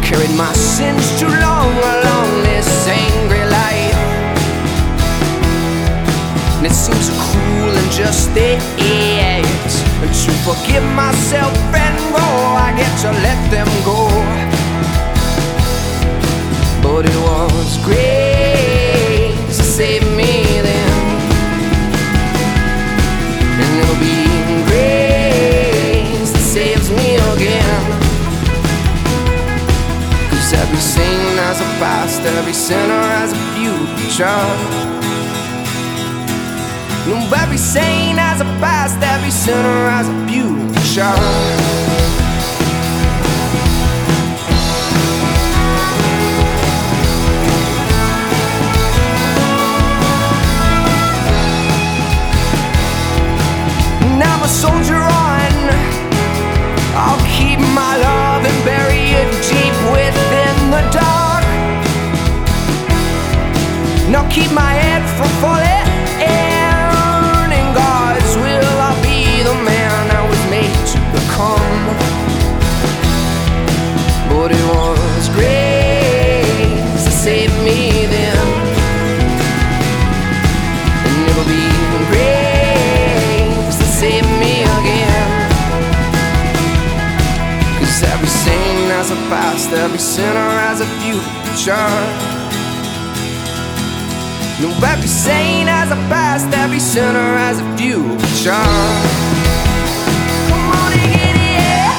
carried my sins too long along this angry life, and it seems so cruel and just it is. And to forgive myself and go, I get to let them go. But it was grace that saved me then, and it'll be grace that saves me again. 'Cause every saint has a past, every sinner has a future. No, every saint has a past, every sinner has a future. I'm a soldier on. I'll keep my love and bury it deep within the dark. And I'll keep my head from falling. In God's will, I'll be the man I was made to become. But it was grace that saved me then, and it'll be grace that saved me again. 'Cause every saint has a past, every sinner has a future. No, every saint has a past, every sinner has a future. Come on and get it, yeah.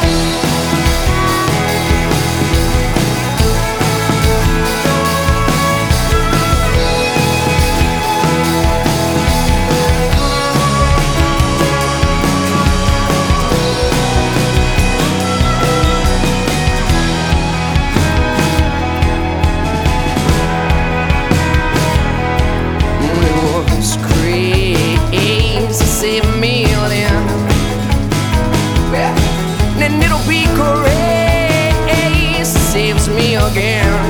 Save me then, and it'll be grace that saves me again.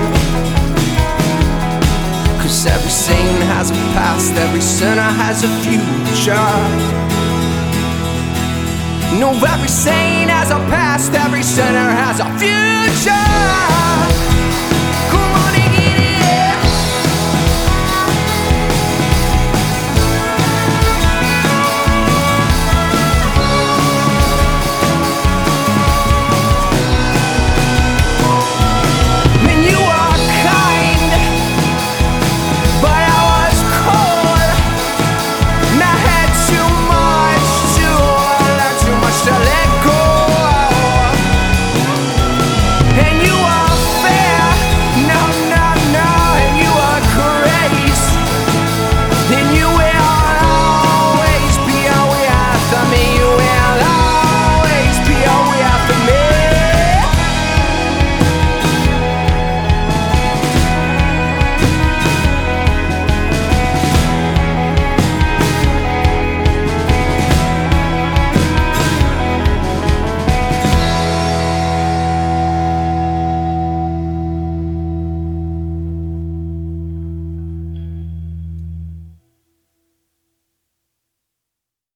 'Cause every saint has a past, every sinner has a future. No, every saint has a past, every sinner has a future.